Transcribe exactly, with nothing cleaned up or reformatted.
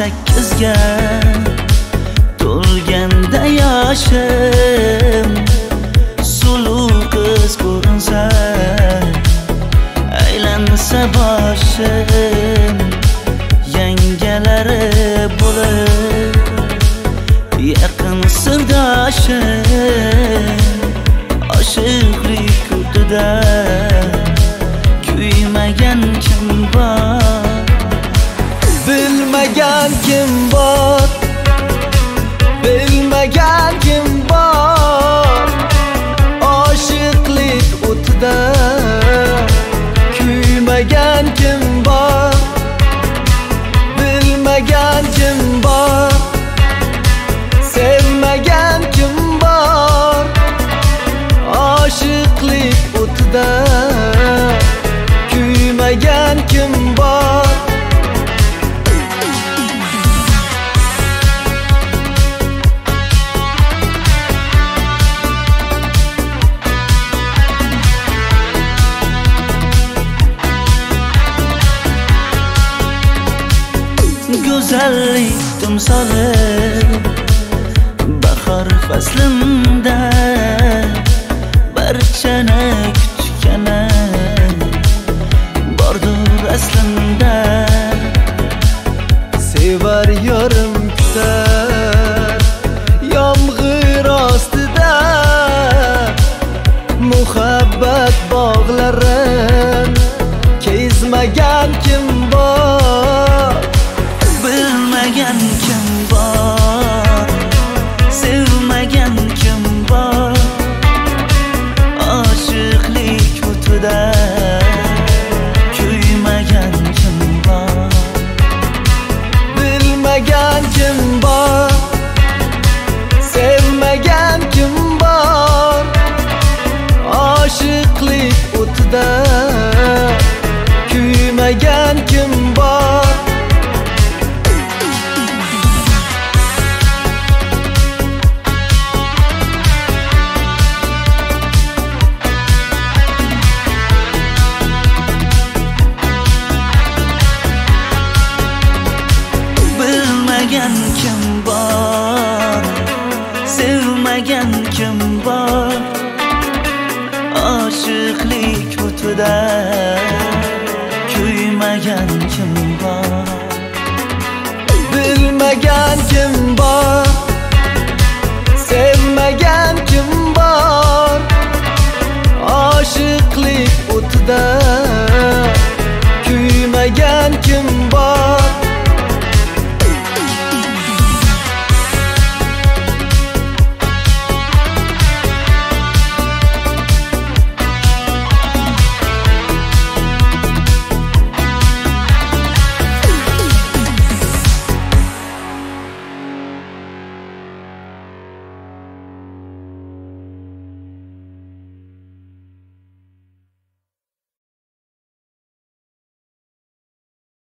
sakkizga to'lganda yoshim, suluv qiz ko'rinsa, aylansa boshim, yangalari bo'lib yaqin sirdoshim, oshiqlik kutida kuymagan kim bor, bilmagan kim bor, bilmagan kim bor, oshiqlik o'tida kuymagan kim bor, bilmagan kim bor, sevmagan kim bor, oshiqlik o'tida kuymagan kim bor. Go'zallik timsoli bahor faslimda barchani kutgani bordur aslında. Sevar yorim kutar yomg'ir ostida, muhabbat bog'larin kezmagan kim bor, bilmagan kim bor, sevmagan kim bor, oshiqlik o'tida kuymagan kim bor, bilmagan kim bor, sevmagan kim bor, oshiqlik o'tida kuymagan kim bor. Bilmagan kim bor, sevmagan kim bor, oshiqlik o'tida kuymagan kim bor, bilmagan kim